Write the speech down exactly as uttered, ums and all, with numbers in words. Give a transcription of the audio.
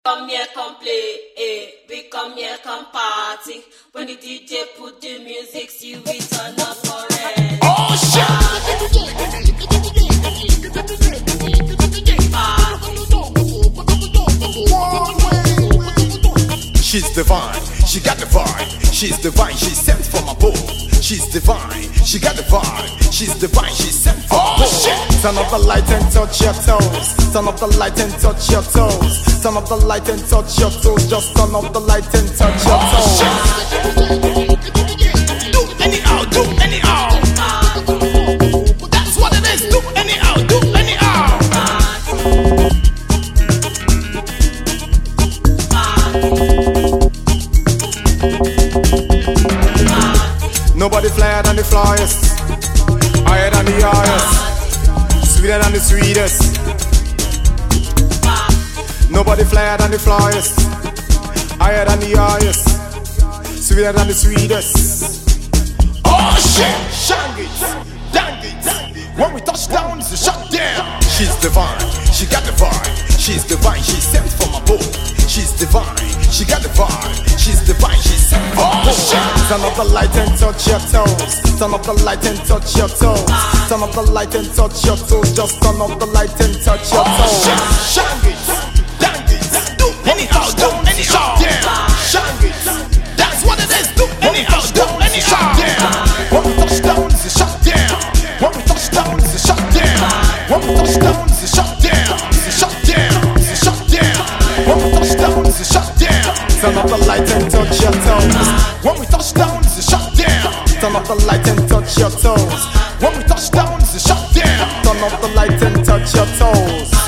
Come here, come play, eh. We come here, come party. When the D J put the music, see we turn up for it. Oh shit! She's divine, she got the vibe. She's divine, she's sent from above. She's divine, she got the vibe. She's divine, she's sent from oh, above. Shit. Turn up the light and touch your toes. Turn up the light and touch your toes. Turn up the light and touch your toes. Just turn up the light and touch your oh, toes. Shit. Do anyhow, do anyhow. That's what it is. Do anyhow, do anyhow. Nobody flyer than the flyers, higher than the highest, sweeter than the sweetest. Nobody flyer than the flyers, higher than the highest, sweeter than the sweetest. Oh shit! Shang it, dang it. When we touch down, it's a shutdown. She's divine, she got the vibe. She's divine, she's sent from above. She's divine, she got the vibe. She's divine, she's sent from above. Oh, shit. Turn up the light and touch your toes. Turn up the light and touch your toes. Turn up the light and touch your toes. Just turn up the light and touch your toes. Oh, shit. Shang it, dang it. Do anyhow, do anyhow. Shang it, that's what it is. Do anyhow, do anyhow. When we touch down, it's a shutdown. When we touch down, it's a shutdown. When we touch down, it's a shutdown. It's a shutdown. It's a shutdown. When we touch down, it's a shutdown. Turn up the light and touch your toes. When we touch down, it's a shutdown. Turn up the light and touch your toes. When we touch down, it's a shutdown. Turn up the light and touch your toes.